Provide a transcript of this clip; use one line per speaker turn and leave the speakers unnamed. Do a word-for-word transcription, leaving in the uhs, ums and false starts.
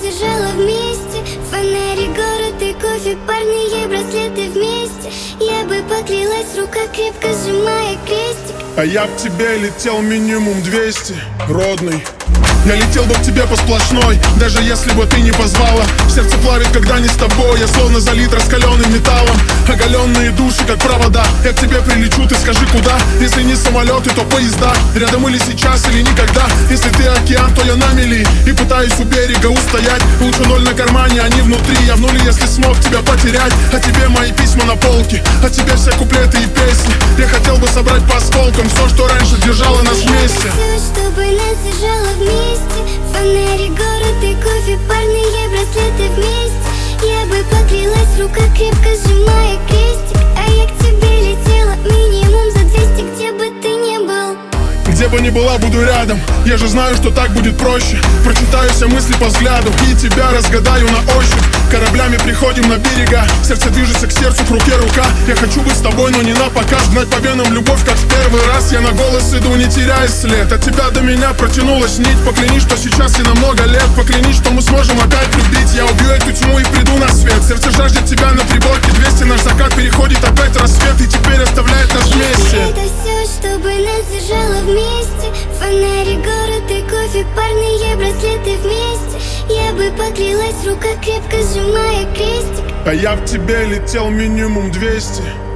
зажало вместе. Фонари, город и кофе, парни и браслеты вместе. Я бы поклялась, рука крепко сжимая крестик.
А я б тебе летел минимум двести, родный. Я летел бы к тебе по сплошной, даже если бы ты не позвала. Сердце плавит, когда не с тобой, я словно залит раскаленным металлом. Оголенные души, как провода, я к тебе прилечу, ты скажи куда. Если не самолеты, то поезда, рядом или сейчас, или никогда. Если ты океан, то я на мели и пытаюсь у берега устоять. Лучше ноль на кармане, а не внутри, я в нуле, если смог тебя потерять. А тебе мои письма на полке, а тебе все куплеты и песни. Я хотел бы собрать по осколкам все, что раньше держало нас вместе.
Все, чтобы нас зажало вместе. Фонари, город и кофе, парни и браслеты вместе. Я бы поклялась, рука крепко сжимая крестик. А я к тебе летела минимум за двести, где бы ты ни был.
Где бы ни была, буду рядом. Я же знаю, что так будет проще. Прочитаю все мысли по взгляду и тебя разгадаю на ощупь. Кораблями приходим на берега, сердце движется к сердцу, к руке рука. Я хочу быть с тобой, но не на показ. Гнать по венам любовь, как в первый раз. Я на голос иду, не теряя след. От тебя до меня протянулась нить. Поклянись, что сейчас и на много лет. Поклянись, что мы сможем опять любить. Я убью эту тьму и приду на свет. Сердце жаждет тебя на приборке двести. Наш закат переходит опять рассвет и теперь оставляет нас вместе.
Это все, чтобы нас зажало вместе. Фонари, город и кофе, парни и браслеты вместе. Я бы поклялась, рука крепко сжимая крестик.
А я в тебе летел минимум двести.